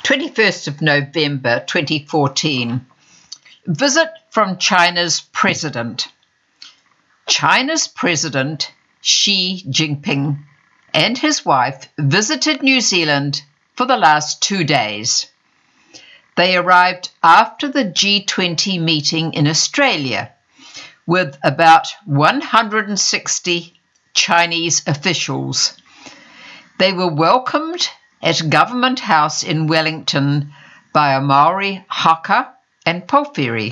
21st of November 2014. Visit from China's president. China's President Xi Jinping and his wife visited New Zealand for the last 2 days. They arrived after the G20 meeting in Australia with about 160 Chinese officials. They were welcomed at Government House in Wellington by a Maori haka and Porphyry.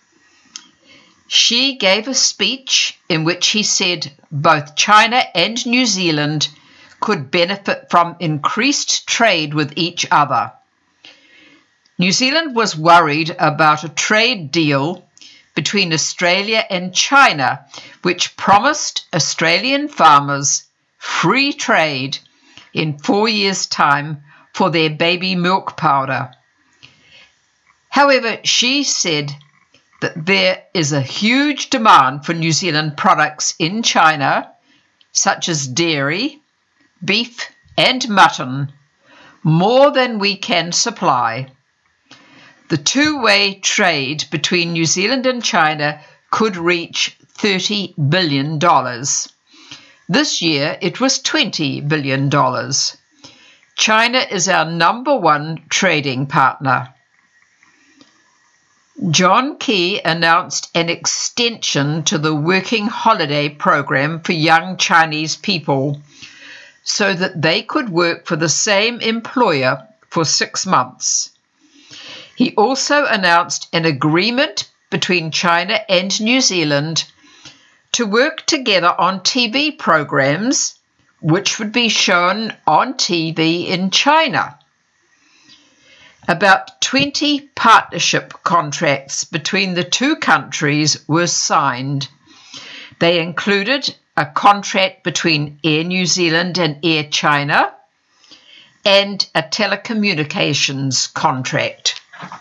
Xi gave a speech in which he said both China and New Zealand could benefit from increased trade with each other. New Zealand was worried about a trade deal between Australia and China, which promised Australian farmers free trade in 4 years' time for their baby milk powder. However, Xi said that there is a huge demand for New Zealand products in China, such as dairy, beef and mutton, more than we can supply. The two-way trade between New Zealand and China could reach $30 billion. This year it was $20 billion. China is our #1 trading partner. John Key announced an extension to the working holiday program for young Chinese people so that they could work for the same employer for 6 months. He also announced an agreement between China and New Zealand to work together on TV programs which would be shown on TV in China. About 20 partnership contracts between the two countries were signed. They included a contract between Air New Zealand and Air China and a telecommunications contract.